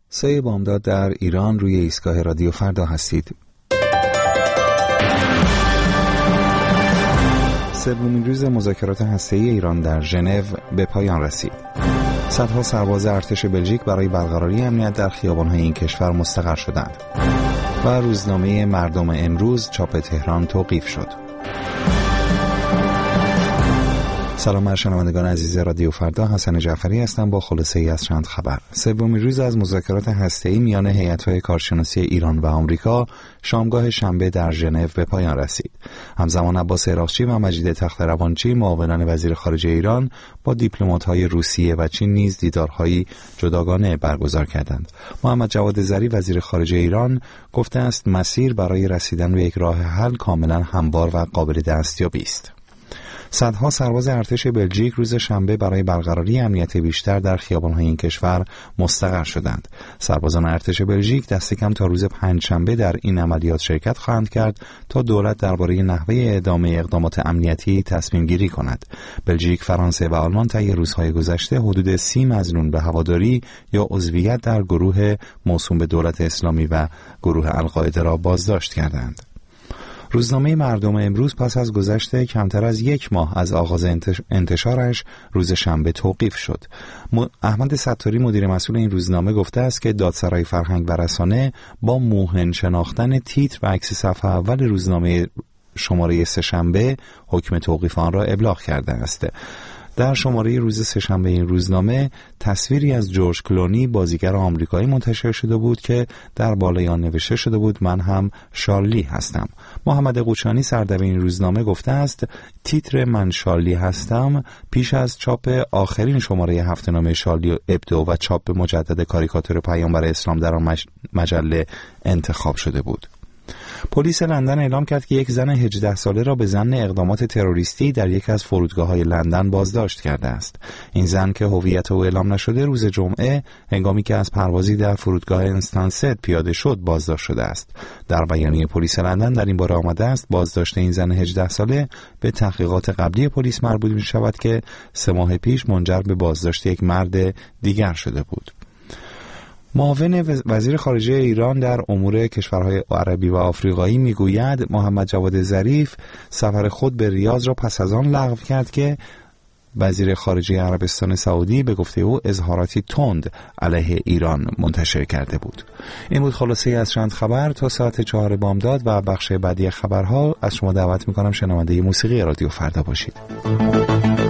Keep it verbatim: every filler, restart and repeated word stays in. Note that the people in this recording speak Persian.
سه بامداد در ایران، روی ایستگاه رادیو فردا هستید. سومین روز مذاکرات هسته‌ای ایران در ژنو به پایان رسید. صدها سرباز ارتش بلژیک برای برقراری امنیت در خیابان‌های این کشور مستقر شدند و روزنامه مردم امروز چاپ تهران توقیف شد. سلام بر شنوندگان عزیز رادیو فردا، حسن جعفری هستم با خلاصه‌ای از چند خبر. سومین روز از مذاکرات هسته‌ای میان هیئت‌های کارشناسی ایران و آمریکا شامگاه شنبه در ژنو به پایان رسید. همزمان عباس عراقچی و مجید تخت‌روانچی، معاونان وزیر خارجه ایران، با دیپلمات‌های روسیه و چین نیز دیدارهایی جداگانه برگزار کردند. محمد جواد ظریف وزیر خارجه ایران گفته است مسیر برای رسیدن به یک راه حل کاملا هموار و قابل دستیابی است. صدها سرباز ارتش بلژیک روز شنبه برای برقراری امنیت بیشتر در خیابان‌های این کشور مستقر شدند. سربازان ارتش بلژیک دست کم تا روز پنجشنبه در این عملیات شرکت خواهند کرد تا دولت درباره نحوه ادامه اقدامات امنیتی تصمیم گیری کند. بلژیک، فرانسه و آلمان طی روزهای گذشته حدود سی مظنون به هواداری یا عضویت در گروه موسوم به دولت اسلامی و گروه القاعده را بازداشت کردند. روزنامه مردم امروز پس از گذشت کمتر از یک ماه از آغاز انتشارش روز شنبه توقیف شد. احمد ستاری مدیر مسئول این روزنامه گفته است که دادسرای فرهنگ و رسانه با موهن شناختن تیتر و عکس صفحه اول روزنامه شماره سه‌شنبه حکم توقیف آن را ابلاغ کرده است. در شماره روز سه‌شنبه این روزنامه تصویری از جورج کلونی، بازیگر آمریکایی، منتشر شده بود که در بالای آن نوشته شده بود من هم شارلی هستم. محمد قوچانی سردبیر این روزنامه گفته است تیتر من شارلی هستم پیش از چاپ آخرین شماره هفته‌نامه شارلی ابدو و چاپ مجدد کاریکاتور پیامبر اسلام در آن مجله انتخاب شده بود. پلیس لندن اعلام کرد که یک زن هجده ساله را به ظن اقدامات تروریستی در یک از فرودگاه‌های لندن بازداشت کرده است. این زن که هویت او اعلام نشده روز جمعه هنگامی که از پروازی در فرودگاه استنسد پیاده شد بازداشت شده است. در بیانیه پلیس لندن در این باره آمده است بازداشت این زن هجده ساله به تحقیقات قبلی پلیس مربوط می‌شود که سه ماه پیش منجر به بازداشت یک مرد دیگر شده بود. معاون وزیر خارجه ایران در امور کشورهای عربی و آفریقایی میگوید محمد جواد ظریف سفر خود به ریاض را پس از آن لغو کرد که وزیر خارجه عربستان سعودی به گفته او اظهاراتی تند علیه ایران منتشر کرده بود. این بود خلاصه از چند خبر. تا ساعت چهار بامداد و بخش بعدی خبرها از شما دعوت میکنم شنونده موسیقی رادیو فردا باشید.